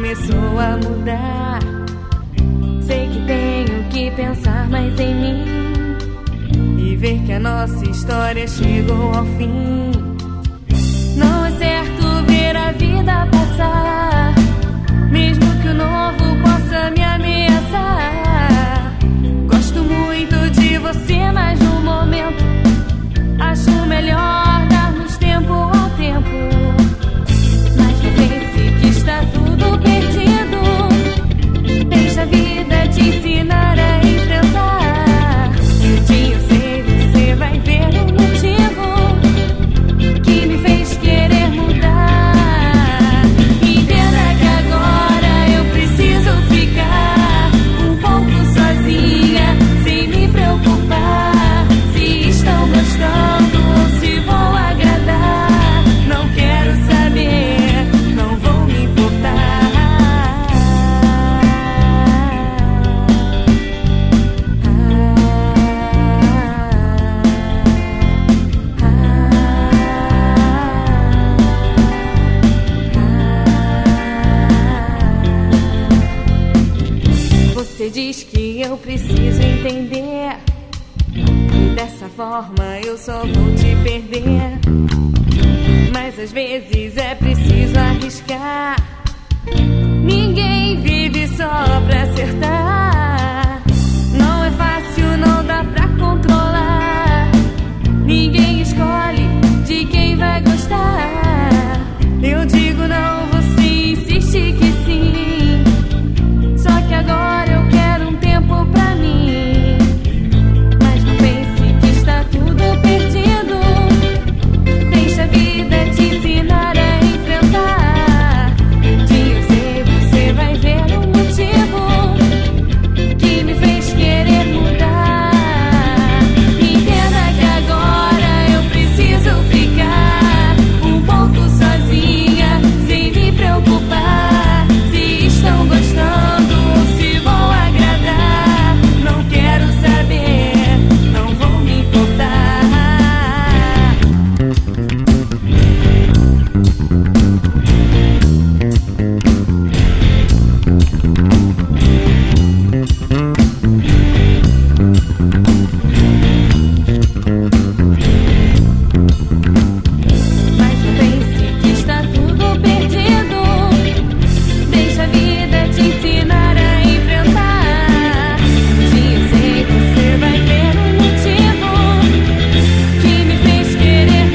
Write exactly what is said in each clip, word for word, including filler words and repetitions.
começou a mudar. Sei que tenho que pensar mais em mim e ver que a nossa história chegou ao fim. Não é certo ver a vida passar, mesmo que o novo possa me ameaçar. Gosto muito de você, mas no momento acho melhor darmos tempo ao tempo. Mas não pense que está tudo perdido. Deixa a vida te ensinar a enfrentar. E um dia eu sei, você vai ver o motivo que me fez querer mudar. Entenda que agora eu preciso ficar um pouco sozinha, sem me preocupar se estão gostando ou se vou agradar. Não quero saber, não vou me importar. Você diz que eu preciso entender que dessa forma eu só vou te perder. Mas às vezes é preciso arriscar. Ninguém vive só pra acertar. Não é fácil, não dá pra controlar. Ninguém escolhe de quem vai gostar. Eu digo não, você insiste que sim. Só que agora eu quero um tempo pra mim. Mas não pense que está tudo perdido. Deixa a vida te ensinar a enfrentar. Um dia eu sei, você vai ver o motivo que me fez querer mudar. Entenda que agora eu preciso ficar um pouco sozinha, sem me preocupar se estão gostando ou se vou agradar. Não quero saber, não vou me importar. Mas não pense que está tudo perdido. Deixa a vida te ensinar a enfrentar. Um dia eu sei, você vai ver o motivo que me fez querer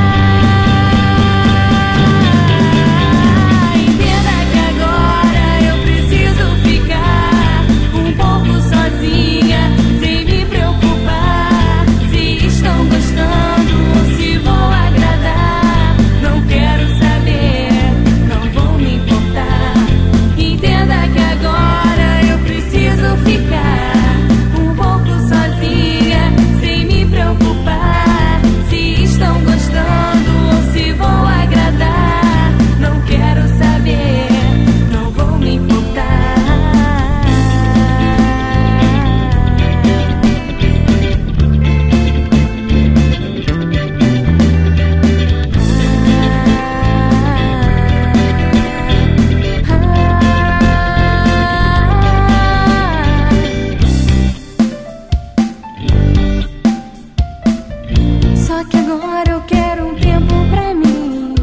mudar. Entenda que agora eu preciso ficar um pouco sozinha, sem me preocupar se estão gostando ou se vou agradar. Não quero saber, não vou me importar. Entenda que agora eu preciso ficar um pouco sozinha, sem me preocupar se estão gostando ou se vou agradar. Não quero saber, não vou me importar. Só que agora eu quero um tempo pra mim.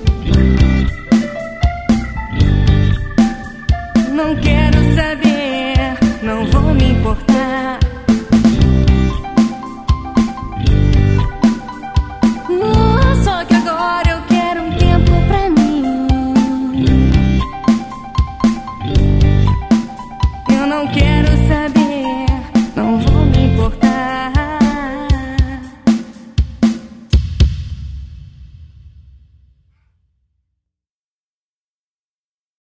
Não quero saber, não vou me importar. Uh, Só que agora eu quero um tempo pra mim. Eu não quero saber.